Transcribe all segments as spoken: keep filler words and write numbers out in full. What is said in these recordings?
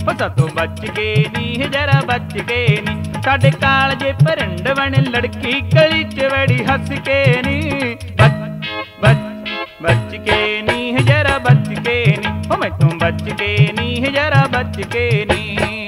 सातों बच के नी जरा बच के नी। साडे कालजे परिंड बने लड़की गली च बड़ी हस के नी। बच बच बच के नी जरा बच के नी, ओ मैं तू बच के नी जरा बच के नी।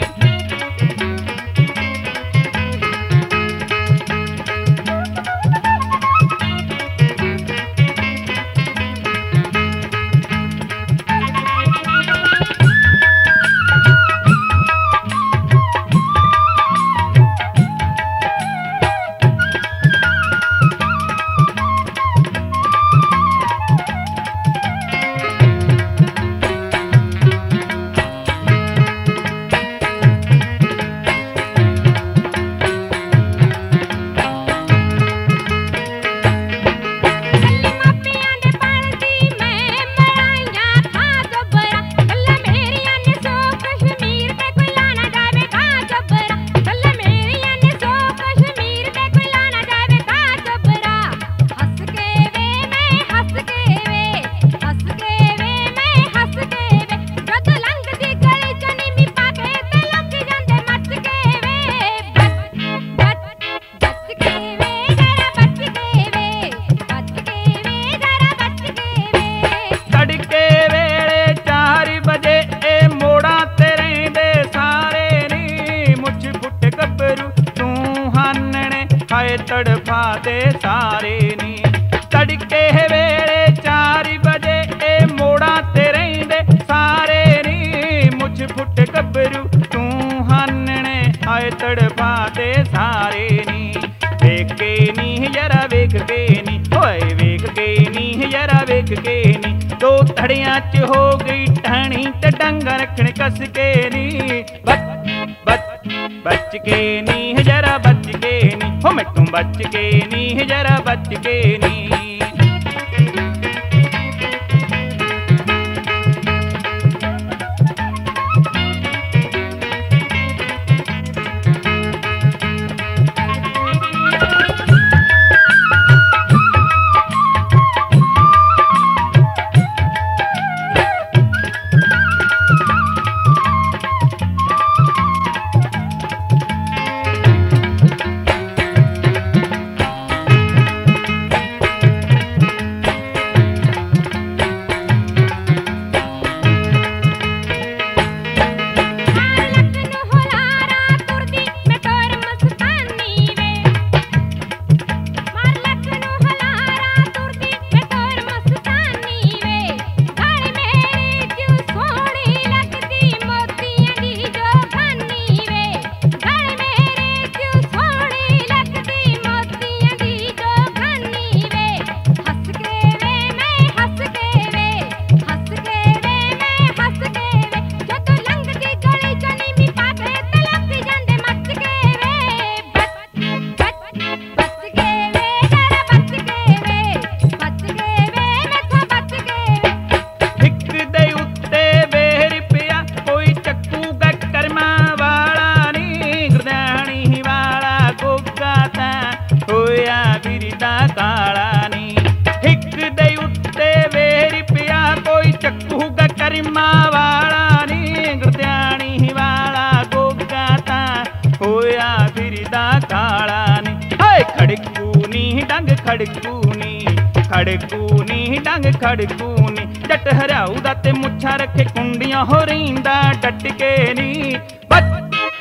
हाय तड़फा दे सारे नी। तड़के वेले चार बजे ए मोड़ा ते रहिंदे सारे नी। मुझ फुट गबरू तू हानने हाय तड़फा दे सारे नी। वेख के नी जरा वेख के नी, होए वेख के नी जरा वेख के नी। दो धड़ियां च हो गई टहनी ते डंगा रखने कस के नी। बच बच बच के नी जरा बच के नी, हो मैं तुम बच के नी जरा बच के नी। खड़कूनी खड़कूनी डंग खड़कूनी। जट हराऊ दा ते मुच्छा रखे कुंडियां हो रहींदा डट के नी। बच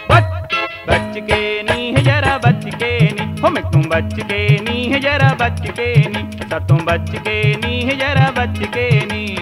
बच बच के नी जरा बच के नी, हो मैं तू बच के नी जरा बच के नी। सातों बच के नी जरा बच के नी।